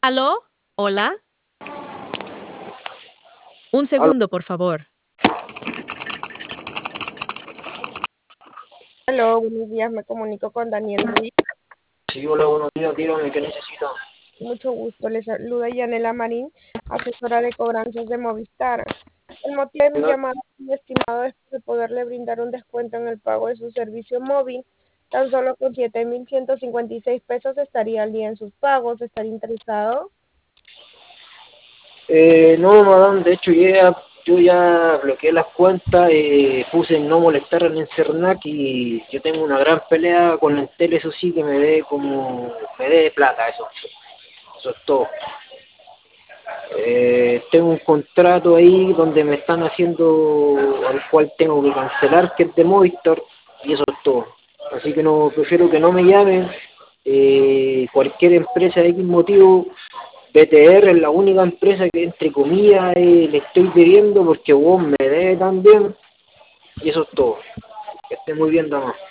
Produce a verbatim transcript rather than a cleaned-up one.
¿Aló? ¿Hola? Un Aló. segundo, por favor. Aló, buenos días, me comunico con Daniel Ruiz. Sí, hola, buenos días, dígame qué necesita. Mucho gusto, les saluda Yanela Marín, asesora de cobranzas de Movistar. El motivo de mi No, llamada, mi estimado, es de poderle brindar un descuento en el pago de su servicio móvil. Tan solo con siete mil ciento cincuenta y seis pesos estaría al día en sus pagos. ¿Estaría interesado? eh, no, madame, de hecho yo ya, yo ya bloqueé las cuentas, eh, puse en no molestar en el Cernac y yo tengo una gran pelea con el tele, eso sí que me dé como, me dé plata, eso, eso es todo. Eh, tengo un contrato ahí donde me están haciendo, al cual tengo que cancelar, que es de Movistar, y eso es todo. Así que no, prefiero que no me llamen. Eh, cualquier empresa de X motivo, B T R es la única empresa que entre comillas eh, le estoy pidiendo porque vos me debe también, y eso es todo. Que esté muy bien, dama.